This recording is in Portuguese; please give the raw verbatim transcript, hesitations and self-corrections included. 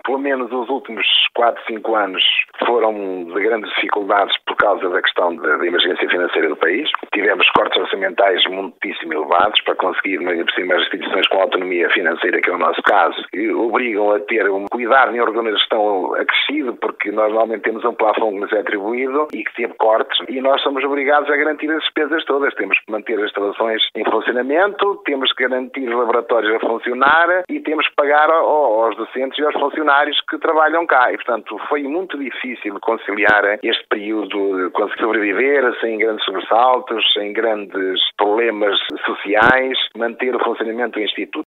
pelo menos os últimos quatro, cinco anos foram de grandes dificuldades por causa da questão da, da emergência financeira do país. Tivemos cortes orçamentais muitíssimo elevados para conseguir, por cima, as instituições com autonomia financeira, que é o nosso caso, que obrigam a ter um cuidado em órgãos de gestão acrescido, porque nós normalmente temos um plafond que nos é atribuído e que teve cortes, e nós somos obrigados a garantir as despesas todas. Temos que manter as instalações em funcionamento, temos que garantir os laboratórios a funcionar e temos que pagar aos docentes e aos funcionários que trabalham cá. E, portanto, foi muito difícil conciliar este período, conseguir sobreviver sem grandes sobressaltos, sem grandes problemas sociais, manter o funcionamento do Instituto.